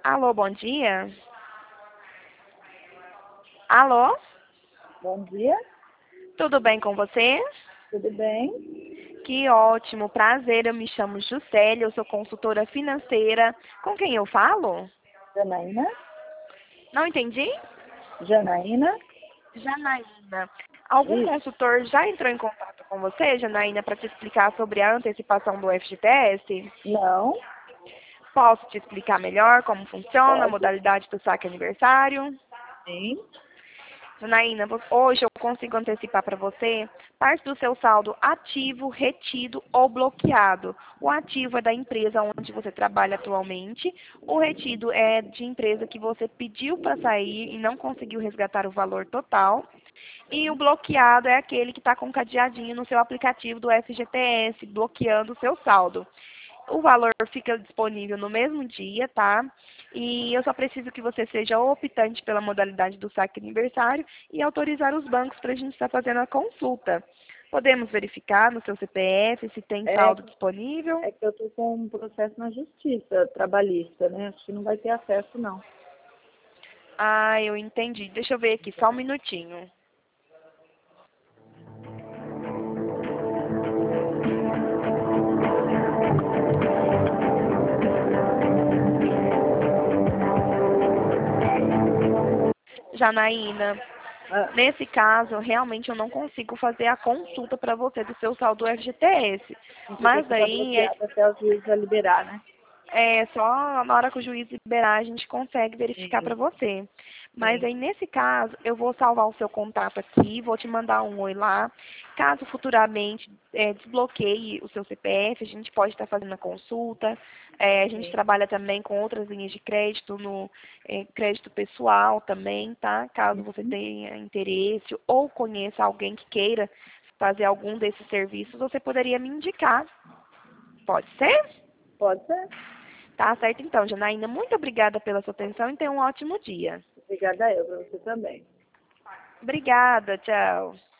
Alô, bom dia. Alô, Bom dia, tudo bem com você? tudo bem? Que ótimo, prazer. Eu me chamo Juscelia, eu sou consultora financeira. Com quem eu falo? Janaína? Não entendi? Janaína? Janaína. Algum Isso. consultor já entrou em contato com você, Janaína, para te explicar sobre a antecipação do FGTS? Não? Posso te explicar melhor como funciona, a Pode? modalidade do saque aniversário? Sim. Janaína, hoje eu consigo antecipar para você parte do seu saldo ativo, retido ou bloqueado. O ativo é da empresa onde você trabalha atualmente, o retido é de empresa que você pediu para sair e não conseguiu resgatar o valor total. E o bloqueado é aquele que está com um cadeadinho no seu aplicativo do FGTS, bloqueando o seu saldo. O valor fica disponível no mesmo dia, tá? E eu só preciso que você seja optante pela modalidade do saque aniversário e autorizar os bancos para a gente estar fazendo a consulta. Podemos verificar no seu CPF se tem É, saldo disponível? é que eu estou com um processo na justiça trabalhista, né? Acho que não vai ter acesso, não. Ah, eu entendi. Deixa eu ver aqui, só um minutinho. Janaína, Ah, nesse caso, realmente eu não consigo fazer a consulta para você do seu saldo FGTS. então tem Mas que ficar daí bloqueado até os juízes a liberar, né? só na hora que o juiz liberar a gente consegue verificar para Sim, você. Mas sim. aí nesse caso, eu vou salvar o seu contato aqui, vou te mandar um oi lá. Caso futuramente desbloqueie o seu CPF, a gente pode estar fazendo a consulta. A gente Sim. trabalha também com outras linhas de crédito, no crédito pessoal também, tá? Caso você Uhum. tenha interesse ou conheça alguém que queira fazer algum desses serviços, você poderia me indicar. Pode ser? Pode ser. Tá certo então, Janaína. Muito obrigada pela sua atenção e tenha um ótimo dia. Obrigada eu, para você também. Obrigada, tchau.